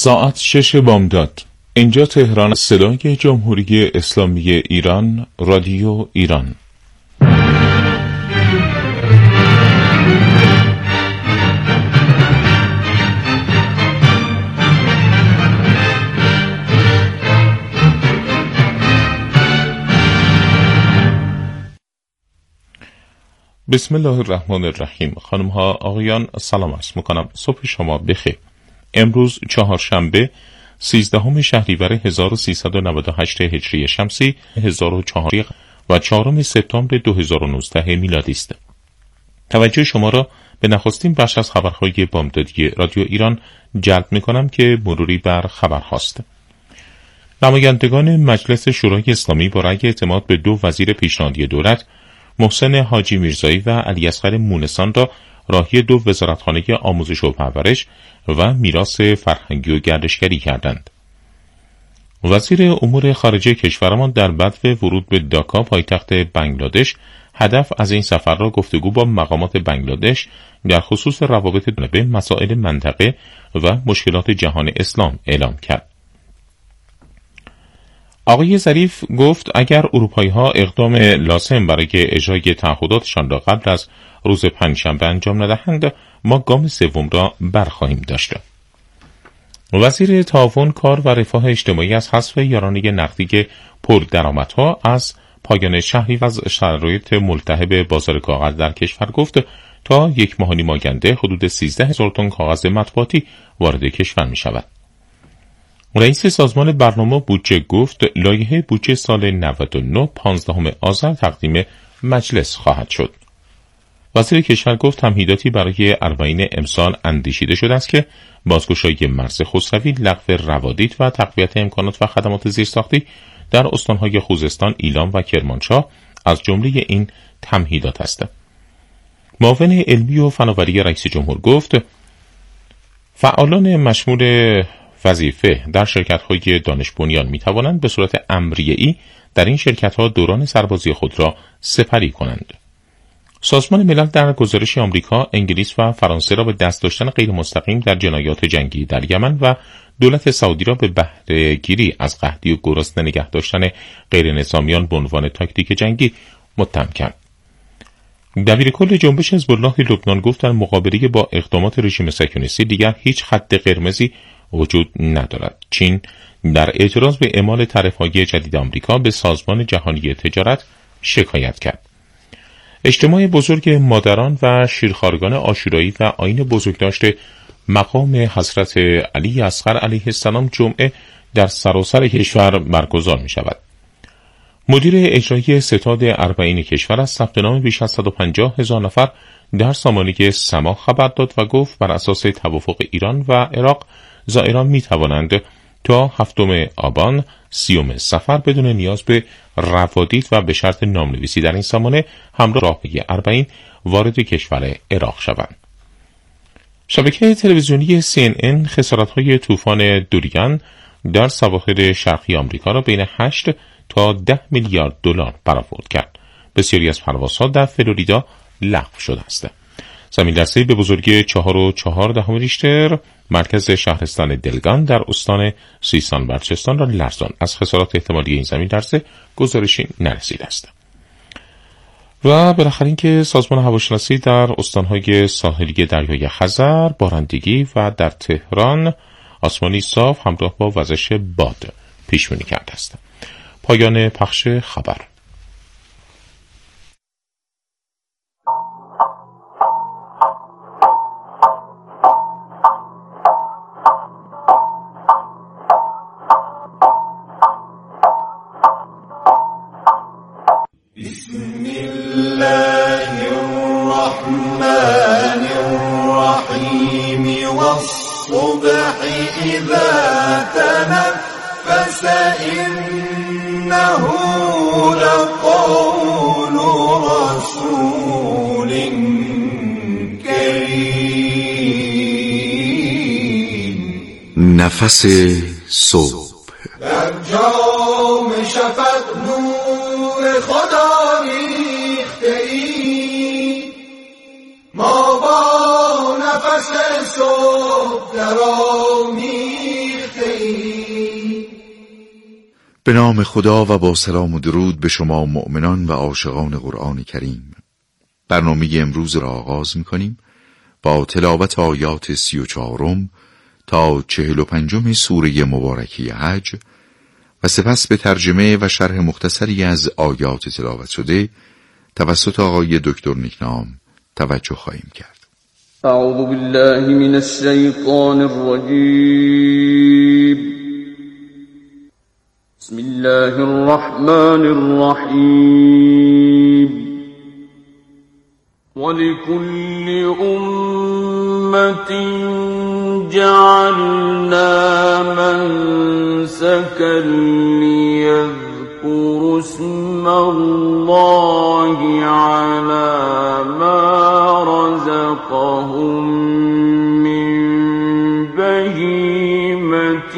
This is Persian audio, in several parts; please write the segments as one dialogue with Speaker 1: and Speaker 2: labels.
Speaker 1: ساعت 6 بامداد. اینجا تهران، صدای جمهوری اسلامی ایران، رادیو ایران. بسم الله الرحمن الرحیم. خانم ها آقایان، سلام عرض میکنم. صبح شما بخیر. امروز چهارشنبه 13 شهریور 1398 هجری شمسی 1004 و 4 سپتامبر 2019 میلادی است. توجه شما را به نخستین بخش از خبرهای بامدادی رادیو ایران جلب میکنم که مروری بر خبرهاست. نمایندگان مجلس شورای اسلامی با رأی اعتماد به 2 وزیر پیشنهادی دولت، محسن حاجی میرزایی و علی اصغر مونسان را راهی 2 وزارتخانه آموزش و پرورش و میراث فرهنگی و گردشگری کردند. وزیر امور خارجه کشورمان در بدو ورود به داکا پایتخت بنگلادش هدف از این سفر را گفتگو با مقامات بنگلادش در خصوص روابط به مسائل منطقه و مشکلات جهان اسلام اعلام کرد. آقای ظریف گفت اگر اروپایی‌ها اقدام لازم برای اجرای تعهداتشان را قبل از روز پنجشنبه انجام ندهند، ما گام سوم را برخواهیم داشت. وزیر تعاون، کار و رفاه اجتماعی از حذف یارانه نقدی پردرآمدها از پایان شهری و از شرایط ملتهب بازار کاغذ در کشور گفت تا 1 ماه و نیم آینده حدود 13,000 تن کاغذ مطبوعاتی وارد کشور می شود. رئیس سازمان برنامه بودجه گفت لایحه بودجه سال 99 15 آذر تقدیم مجلس خواهد شد. وزیر کشور گفت تمهیداتی برای اربعین امسال اندیشیده شده است که بازگشایی مرز خسروی، لغو روادید و تقویت امکانات و خدمات زیرساختی در استانهای خوزستان، ایلام و کرمانشاه از جمله این تمهیدات است. معاون علمی و فناوری رئیس جمهور گفت فعالان مشمول وظیفه در شرکت‌های دانش بنیان می‌توانند به صورت امریه‌ای در این شرکت‌ها دوران سربازی خود را سپری کنند. سازمان ملل در گزارش آمریکا، انگلیس و فرانسه را به دست داشتن غیر مستقیم در جنایات جنگی در یمن و دولت سعودی را به بهره‌گیری از قحطی و گرسنه نگه داشتن غیر نظامیان به عنوان تاکتیک جنگی متهم کرد. دبیرکل جنبش حزب الله لبنان گفت در مقابله با اقدامات رژیم صهیونیستی دیگر هیچ خط قرمزی وجود ندارد. چین در اعتراض به اعمال طرح‌های جدید آمریکا به سازمان جهانی تجارت شکایت کرد. اجتماع بزرگ مادران و شیرخوارگان عاشورایی و آیین بزرگداشت مقام حضرت علی اصغر علیه السلام جمعه در سراسر کشور برگزار می شود. مدیر اجرایی ستاد اربعین کشور از ثبت نام بیش از 150,000 نفر در سامانه سما خبر داد و گفت بر اساس توافق ایران و عراق زائران می توانند تا 7 آبان 30 صفر بدون نیاز به روادید و به شرط نامنویسی در این سامانه همراه راهپی اربعین وارد کشور عراق شوند. شبکه تلویزیونی CNN خسارت‌های طوفان دوریان در سواحل شرقی آمریکا را بین 8 تا 10 میلیارد دلار برآورد کرد. بسیاری از پروازها در فلوریدا لغو شده است. زمین‌لرزه‌ای به بزرگی 4.4 ریشتر مرکز شهرستان دلگان در استان سیستان بلوچستان را لرزاند. از خسارات احتمالی این زمین‌لرزه گزارشی نرسیده است. و بالاخره اینکه سازمان هواشناسی در استان‌های ساحلی دریای خزر بارندگی و در تهران آسمانی صاف همراه با وزش باد پیش‌بینی کرده است. پایان پخش خبر.
Speaker 2: بسم الله الرحمن الرحیم والصبح اذا تنفس انه لقول رسول کریم.
Speaker 3: نفس صبح
Speaker 2: در جام شفق نور خدا ریخته ای، ما با نفس صبح در آمیخته
Speaker 3: به نام خدا و با سلام و درود به شما مؤمنان و عاشقان قرآن کریم. برنامه امروز را آغاز می‌کنیم با تلاوت آیات 34 تا 45 سوره مبارکه حج و سپس به ترجمه و شرح مختصری از آیات تلاوت شده توسط آقای دکتر نیکنام توجه خواهیم کرد.
Speaker 4: اعوذ بالله من الشیطان الرجیم. بسم الله الرحمن الرحیم. ولكل أمة جعلنا منسكا ليذكروا اسم الله على ما رزقهم من بهيمة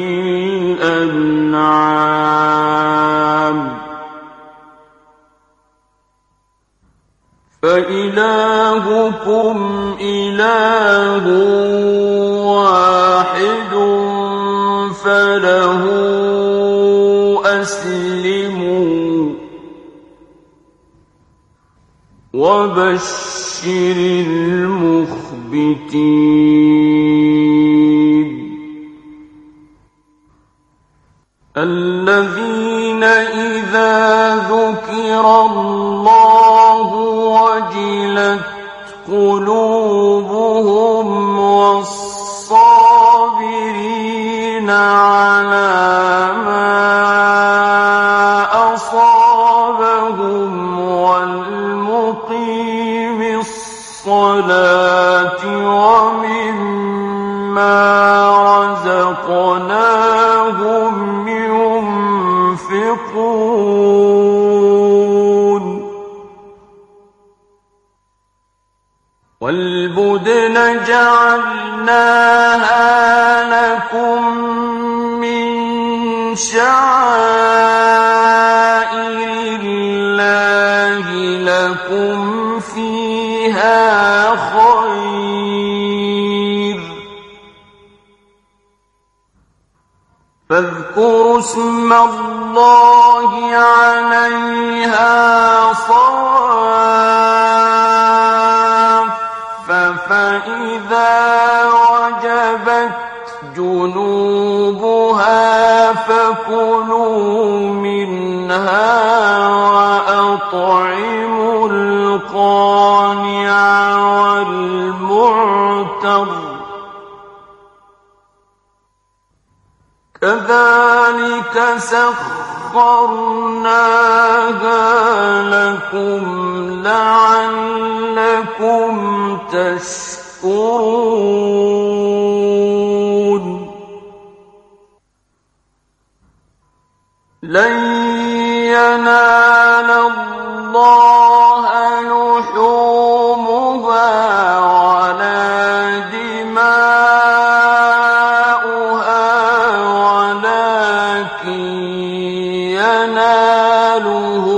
Speaker 4: الأنعام فإلهكم إله واحد فله أسلموا وبشر المخبتين الذين إذا ذكر الله وجلت قلوبهم والصابرين على ما أصابهم والمقيم الصلاة ومما رزقناهم ينفقون والبدن جعلناها لكم من شعائر الله لكم فيها خير فاذكروا اسم الله عليها صواف فإذا وجبت جنوبها فكلوا منها وأطعموا القانع والمعتر كذلك سخرناها لكم لعلكم تشكرون لن ينال الله لحومها ولا دماؤها ولكن يناله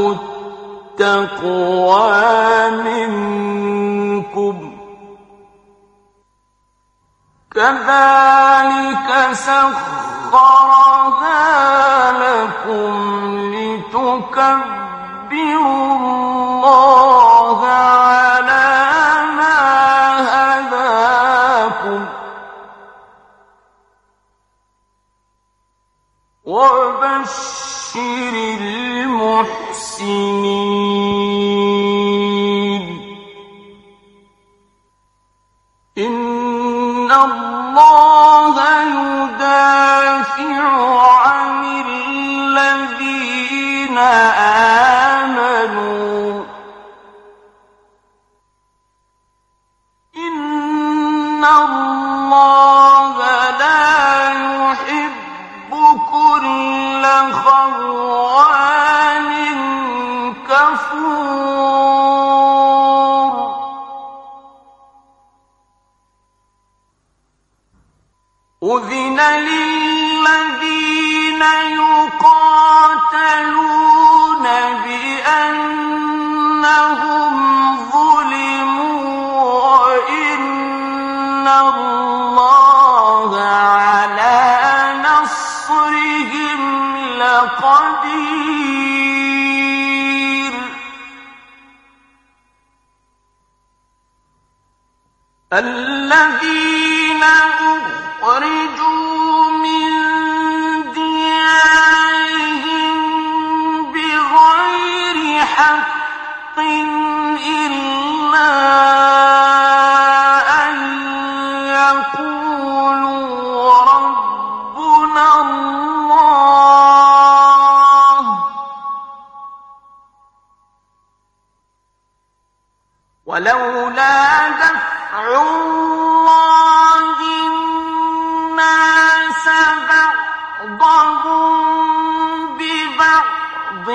Speaker 4: التقوى منكم كذلك سخرها لكم لتكبروا الله على ما هداكم وبشر المحسنين إن الله يدافع عن الذين آمنوا إن الله لا يحب كل خوان كفور أذن للذين يقاتلون بأنهم ظلموا وإن الله على نصرهم لقدير لقدير الذين أخرجوا من ديارهم بغير حق إلا أن يقولوا ربنا الله ولولا دفع الله الناس بعضهم ببعض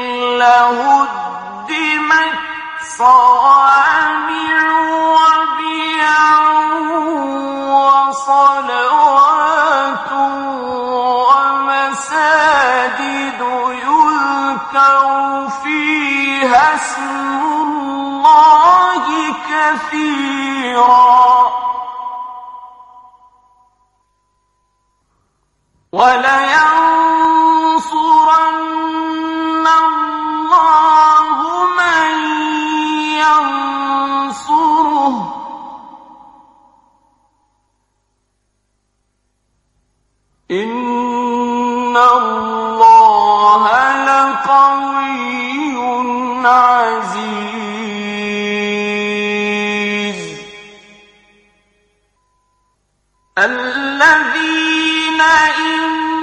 Speaker 4: لهدمت صوامع وبيع وصلوات ومساجد يذكر فيها اسم الله كثيرا ولينصرن الله من ينصره إن الله لقوي عزيز الذين إن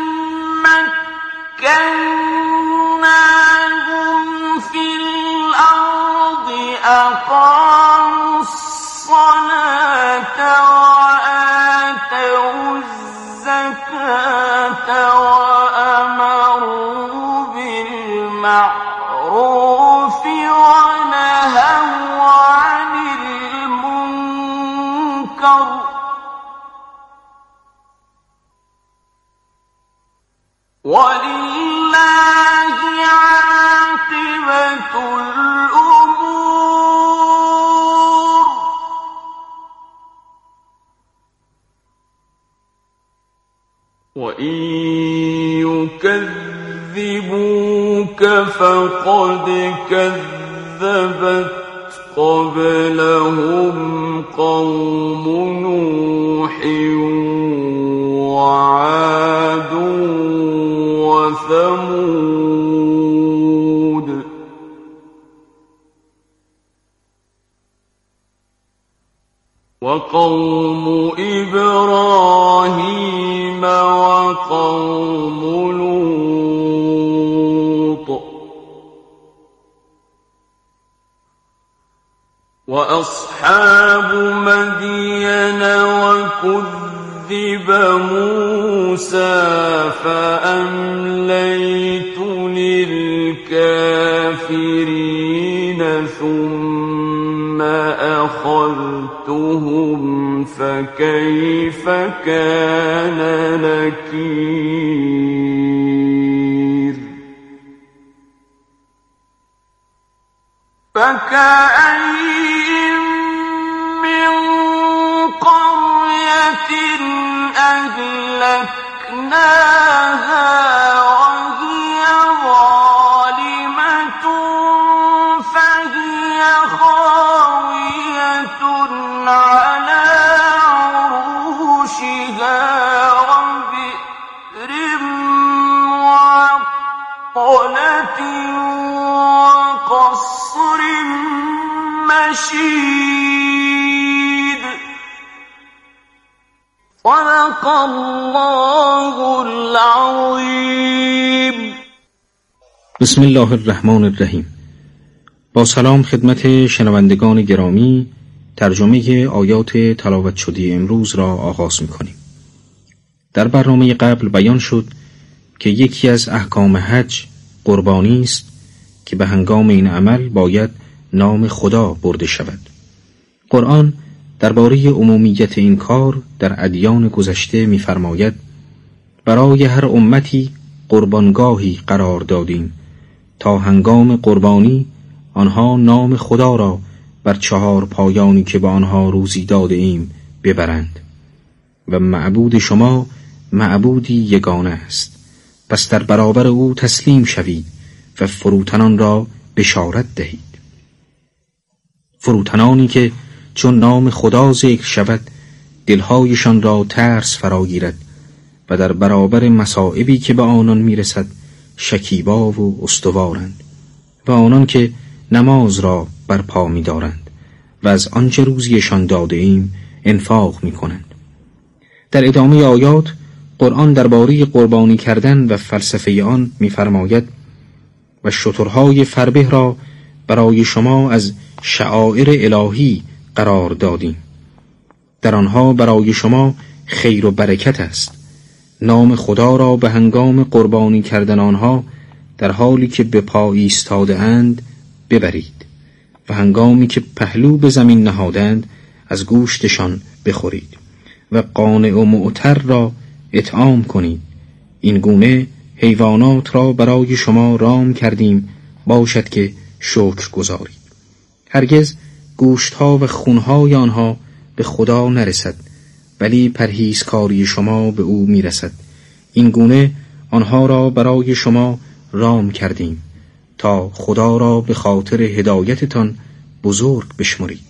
Speaker 4: مكناهم في الأرض أقاموا الصلاة وآتوا الزكاة وأمروا بالمعروف ونهوا عن المنكر ولله عاقبة الأمور وإن يكذبوك فقد كذبت قبلهم قوم نوح وعاد وثمود وقوم إبراهيم وقوم لوط وأصحاب مدين وكذب موسى فأمليت للكافرين ثم أخذتهم فكيف كان نكير فكأين من قرية أهلكناها وهي ظالمة فهي خاوية على عروشها وبئر معطلة وقصر مشيد صدق الله العظیم.
Speaker 5: بسم الله الرحمن الرحیم. با سلام خدمت شنوندگان گرامی، ترجمه آیات تلاوت شده امروز را آغاز می‌کنیم. در برنامه قبل بیان شد که یکی از احکام حج قربانی است که به هنگام این عمل باید نام خدا برده شود. قرآن درباره عمومیت این کار در ادیان گذشته می‌فرماید: برای هر امتی قربانگاهی قرار دادیم تا هنگام قربانی آنها نام خدا را بر 4 پایانی که به آنها روزی داده ایم ببرند و معبود شما معبودی یگانه است پس در برابر او تسلیم شوید و فروتنان را بشارت دهید. فروتنانی که چون نام خدا ذکر شود دلهایشان را ترس فراگیرد و در برابر مصائبی که به آنان میرسد شکیبا و استوارند، و آنان که نماز را برپا می‌دارند و از آنچه روزیشان داده ایم انفاق می‌کنند. در ادامه آیات قرآن درباره قربانی کردن و فلسفه آن می‌فرماید و شترهای فربه را برای شما از شعائر الهی قرار دادیم. در آنها برای شما خیر و برکت است. نام خدا را به هنگام قربانی کردن آنها در حالی که به پا ایستاده اند ببرید و هنگامی که پهلو به زمین نهادند از گوشتشان بخورید و قانع و معتر را اطعام کنید. این گونه حیوانات را برای شما رام کردیم باشد که شکر گزارید. هرگز گوشتها و خونهای آنها به خدا نرسد، ولی پرهیزکاری شما به او میرسد. این گونه آنها را برای شما رام کردیم تا خدا را به خاطر هدایتتان بزرگ بشمرید.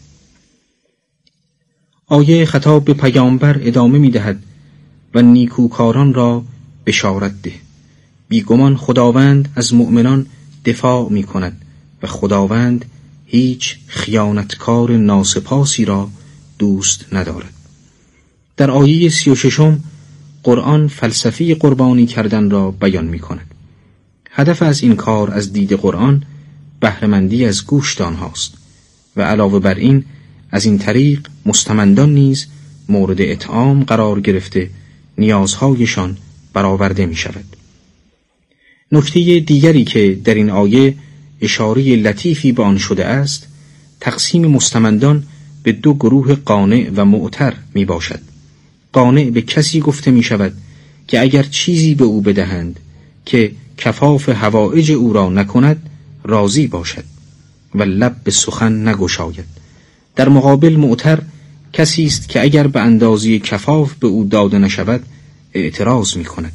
Speaker 5: آیه خطاب به پیامبر ادامه می‌دهد و نیکوکاران را بشارت ده. بیگمان خداوند از مؤمنان دفاع می‌کند و خداوند هیچ خیانتکار ناسپاسی را دوست ندارد. در آیه 36 قرآن فلسفی قربانی کردن را بیان می‌کند. هدف از این کار از دید قرآن بهره‌مندی از گوشت آنهاست و علاوه بر این از این طریق مستمندان نیز مورد اطعام قرار گرفته نیازهایشان برآورده می شود. نکته دیگری که در این آیه اشاره لطیفی به آن شده است تقسیم مستمندان به دو گروه قانع و معتر می باشد. قانع به کسی گفته می شود که اگر چیزی به او بدهند که کفاف حوائج او را نکند راضی باشد و لب به سخن نگشاید. در مقابل معتر کسی است که اگر به اندازه کفاف به او داده نشود اعتراض می کند.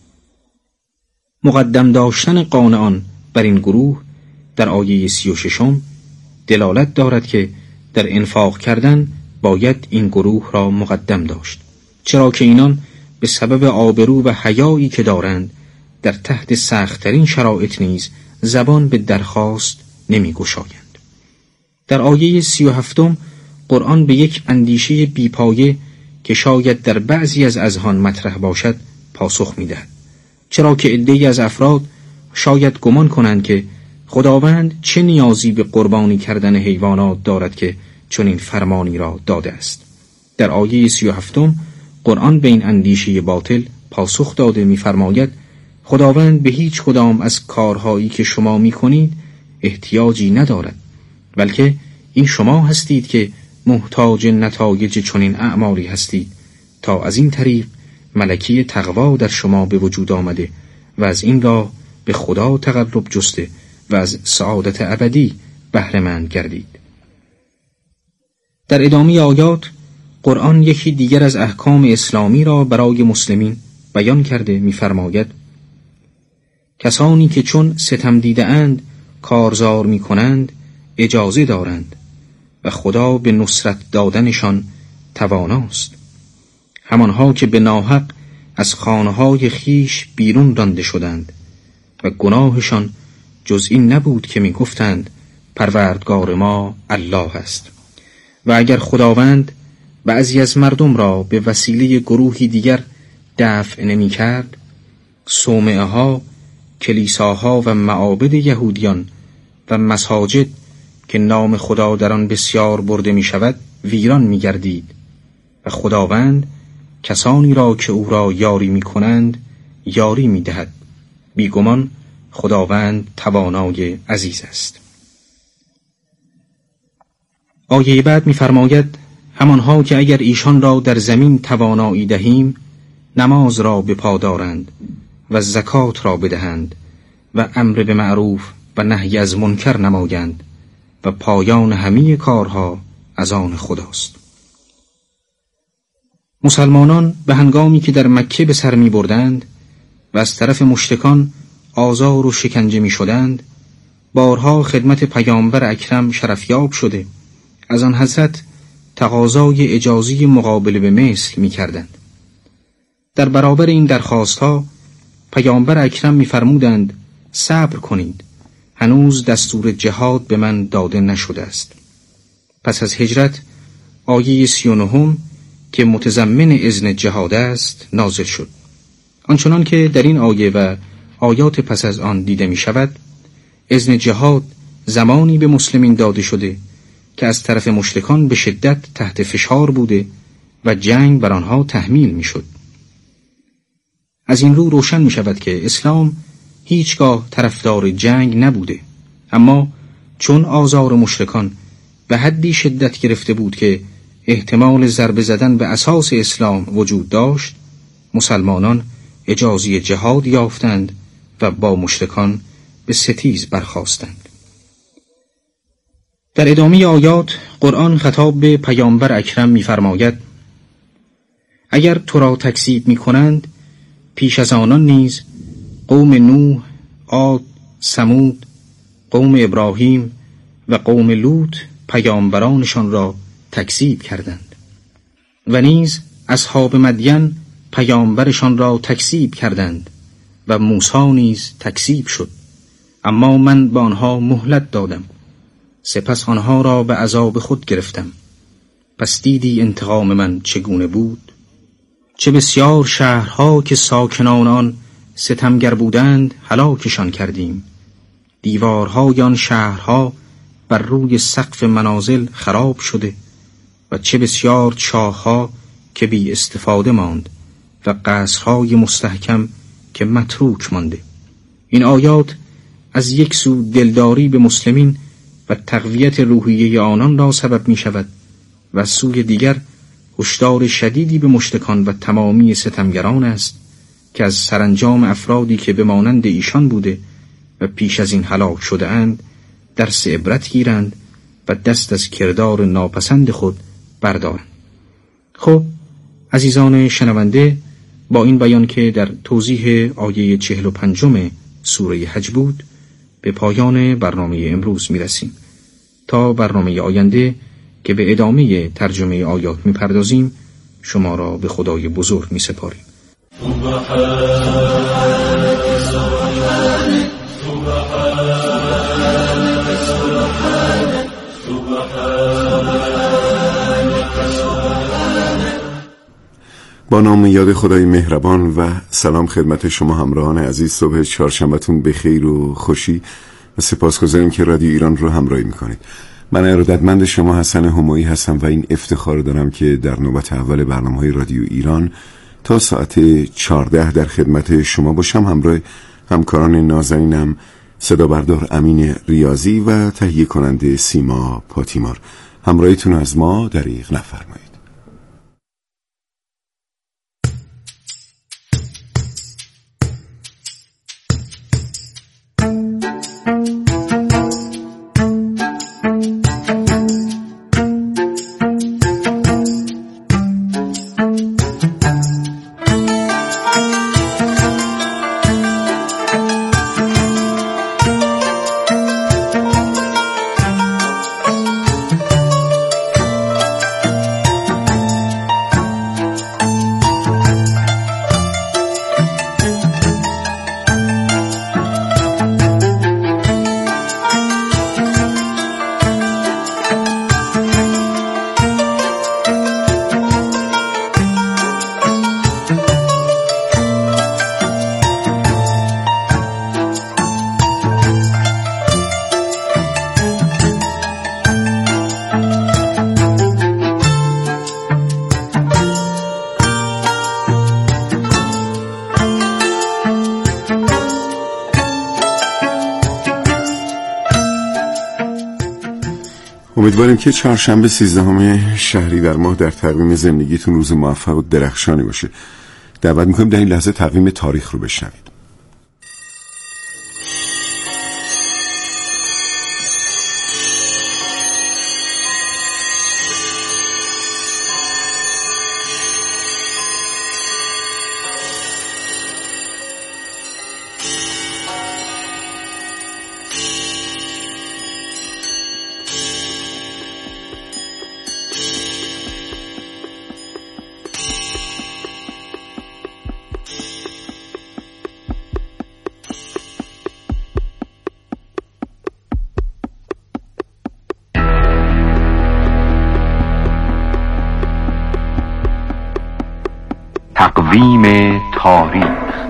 Speaker 5: مقدم داشتن قانعان بر این گروه در آیه 36 دلالت دارد که در انفاق کردن باید این گروه را مقدم داشت، چرا که اینان به سبب آبرو و حیایی که دارند در تحت سخت‌ترین شرایط نیز زبان به درخواست نمی گشایند. در آیه 37 قرآن به یک اندیشه بیپایه که شاید در بعضی از اذهان مطرح باشد پاسخ می دهد، چرا که عده‌ای از افراد شاید گمان کنند که خداوند چه نیازی به قربانی کردن حیوانات دارد که چنین فرمانی را داده است. در آیه 37 قرآن به این اندیشه باطل پاسخ داده می‌فرماید خداوند به هیچ کدام از کارهایی که شما می‌کنید احتیاجی ندارد، بلکه این شما هستید که محتاج نتایج چنین اعمالی هستید تا از این طریق ملکه تقوا در شما به وجود آمده و از این راه به خدا تقرب جسته و از سعادت ابدی بهره مند گردید. در ادامه آیات قرآن یکی دیگر از احکام اسلامی را برای مسلمین بیان کرده می‌فرماید کسانی که چون ستم دیده اند کارزار می کنند اجازه دارند و خدا به نصرت دادنشان تواناست. همانها که به ناحق از خانه‌های خیش بیرون رانده شدند و گناهشان جز این نبود که می گفتند پروردگار ما الله است. و اگر خداوند بعضی از مردم را به وسیله گروهی دیگر دفع نمی کرد، صومعه ها، کلیساها و معابد یهودیان و مساجد که نام خدا در آن بسیار برده می شود ویران می گردید و خداوند کسانی را که او را یاری می کنند یاری می دهد. بیگمان خداوند توانای عزیز است. آیه بعد می فرماید همانها که اگر ایشان را در زمین توانایی دهیم نماز را به پا دارند و زکات را بدهند و امر به معروف و نهی از منکر نمایند و پایان همه کارها از آن خداست. مسلمانان به هنگامی که در مکه به سر می بردند و از طرف مشرکان آزار و شکنجه می شدند، بارها خدمت پیامبر اکرم شرفیاب شده از آن حضرت تقاضای اجازی مقابله به مثل می کردند. در برابر این درخواستها پیامبر اکرم می فرمودند صبر کنید، هنوز دستور جهاد به من داده نشده است. پس از هجرت آیه 39 که متضمن اذن جهاد است نازل شد. آنچنان که در این آیه و آیات پس از آن دیده می شود، اذن جهاد زمانی به مسلمین داده شده که از طرف مشرکان به شدت تحت فشار بوده و جنگ بر آنها تحمیل می شد. از این رو روشن می شود که اسلام هیچگاه طرفدار جنگ نبوده، اما چون آزار مشرکان به حدی شدت گرفته بود که احتمال ضربه زدن به اساس اسلام وجود داشت، مسلمانان اجازه جهاد یافتند و با مشرکان به ستیز برخاستند. در ادامه آیات قرآن خطاب به پیامبر اکرم می‌فرماید: اگر تو را تکذیب می‌کنند، پیش از آنان نیز قوم نوح، عاد، ثمود، قوم ابراهیم و قوم لوط پیامبرانشان را تکذیب کردند و نیز اصحاب مدین پیامبرشان را تکذیب کردند و موسی نیز تکذیب شد، اما من به آنها مهلت دادم، سپس آنها را به عذاب خود گرفتم. پس دیدی انتقام من چگونه بود؟ چه بسیار شهرها که ساکنان آن ستمگر بودند هلاکشان کردیم، دیوارهای آن شهرها بر روی سقف منازل خراب شده و چه بسیار چاه‌ها که بی استفاده ماند و قصرهای مستحکم که متروک مانده. این آیات از یک سو دلداری به مسلمین و تقویت روحیه آنان را سبب می شود و از سوی دیگر هشدار شدیدی به مشرکان و تمامی ستمگران است که از سرانجام افرادی که به مانند ایشان بوده و پیش از این هلاک شده اند درس عبرت گیرند و دست از کردار ناپسند خود بردارند. خب عزیزان شنونده، با این بیان که در توضیح آیه 45 سوره حج بود به پایان برنامه امروز میرسیم. تا برنامه آینده که به ادامه ترجمه آیات میپردازیم، شما را به خدای بزرگ میسپاریم.
Speaker 6: با نام یاد خدای مهربان و سلام خدمت شما همراهان عزیز. صبح چهارشنبه‌تون به خیر و خوشی و سپاسگزاریم که رادیو ایران رو همراهی میکنید. من ارادتمند شما حسن همایی هستم و این افتخار دارم که در نوبت اول برنامه‌های رادیو ایران تا ساعت 14 در خدمت شما باشم، همراه همکاران نازنینم صدا بردار امین ریاضی و تهیه کننده سیما پاتیمار. همراهیتون از ما دریغ نفرمایید. امیدواریم که چهارشنبه 13 شهریور ماه در تقویم زندگیتون روز موفق و درخشانی باشه. دعوت میکنیم در این لحظه تقویم تاریخ رو بشنوید.
Speaker 7: تقویم تاریخ.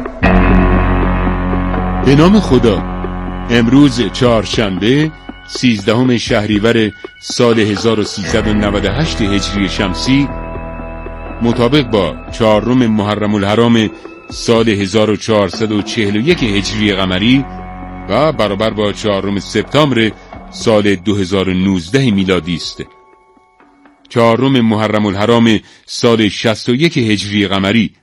Speaker 8: به نام خدا. امروز چهارشنبه 13 شهریور سال 1398 هجری شمسی، مطابق با 4 محرم الحرام سال 1441 هجری قمری و برابر با 4 سپتامبر سال 2019 میلادی است. 4 محرم الحرام سال 61 هجری قمری،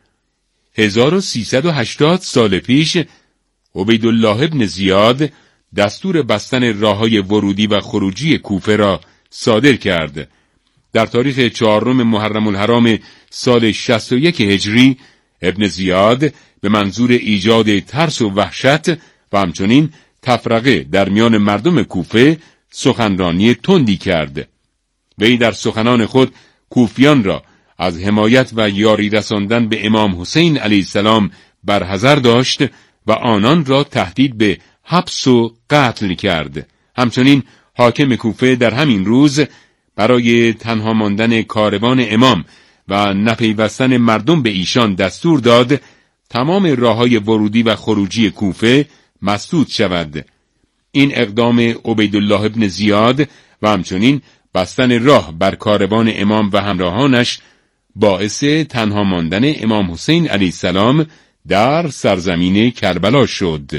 Speaker 8: 1380 سال پیش، عبیدالله ابن زیاد دستور بستن راههای ورودی و خروجی کوفه را صادر کرد. در تاریخ 4 محرم الحرام سال 61 هجری، ابن زیاد به منظور ایجاد ترس و وحشت و همچنین تفرقه در میان مردم کوفه سخنرانی تندی کرد. وی در سخنان خود کوفیان را از حمایت و یاری رساندن به امام حسین علیه السلام برحذر داشت و آنان را تهدید به حبس و قتل کرد. همچنین حاکم کوفه در همین روز برای تنها ماندن کاروان امام و نپیوستن مردم به ایشان دستور داد تمام راههای ورودی و خروجی کوفه مسدود شود. این اقدام عبیدالله ابن زیاد و همچنین بستن راه بر کاروان امام و همراهانش باعث تنها ماندن امام حسین علیه السلام در سرزمین کربلا شد.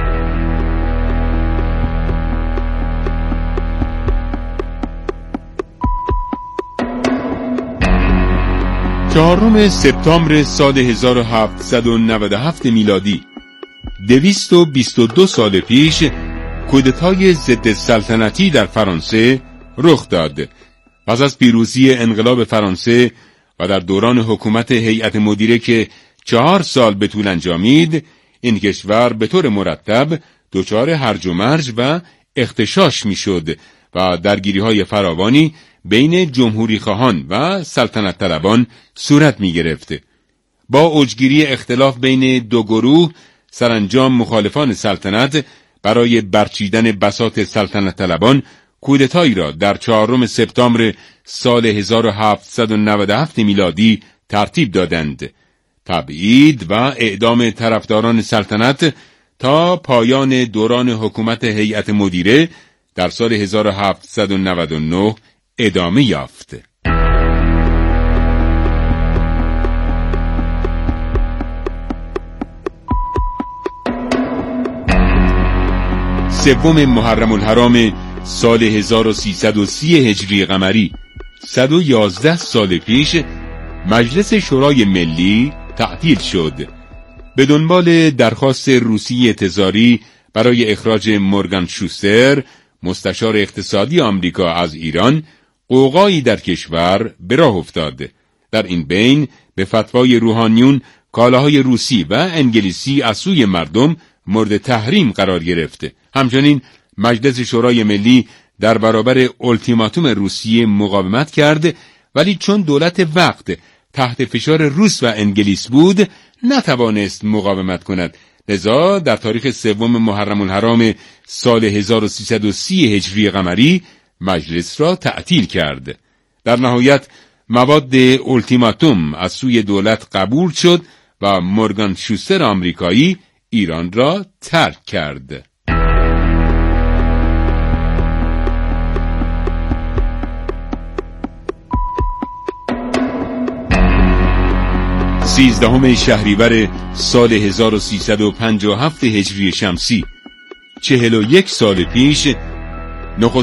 Speaker 8: 4 سپتامبر سال 1797 میلادی، 222 سال پیش، کودتای ضد سلطنتی در فرانسه رخ داد. پس از پیروزی انقلاب فرانسه و در دوران حکومت هیئت مدیره که 4 سال به طول انجامید، این کشور به طور مرتب دچار هرج و مرج و اغتشاش میشد و درگیری‌های فراوانی بین جمهوری خواهان و سلطنت طلبان صورت می گرفت. با اوجگیری اختلاف بین دو گروه، سرانجام مخالفان سلطنت برای برچیدن بساط سلطنت طلبان کودتایی را در 4 سپتامبر سال 1797 میلادی ترتیب دادند. تبعید و اعدام طرفداران سلطنت تا پایان دوران حکومت هیئت مدیره در سال 1799 ادامه یافت. سوم محرم الحرام سال 1330 هجری قمری، 111 سال پیش، مجلس شورای ملی تعطیل شد. به دنبال درخواست روسیه تزاری برای اخراج مورگان شوستر، مستشار اقتصادی آمریکا، از ایران، قوقایی در کشور به راه افتاد. در این بین به فتوای روحانیون کالاهای روسی و انگلیسی از سوی مردم مورد تحریم قرار گرفت. همچنین مجلس شورای ملی در برابر التیماتوم روسیه مقاومت کرد، ولی چون دولت وقت تحت فشار روس و انگلیس بود نتوانست مقاومت کند. لذا در تاریخ 3 محرم الحرام سال 1330 هجری قمری مجلس را تعطیل کرد. در نهایت مواد التیماتوم از سوی دولت قبول شد و مورگان شوستر آمریکایی ایران را ترک کرد. سیزدهم شهریور سال 1357 هجری شمسی، 41 سال پیش، نخستین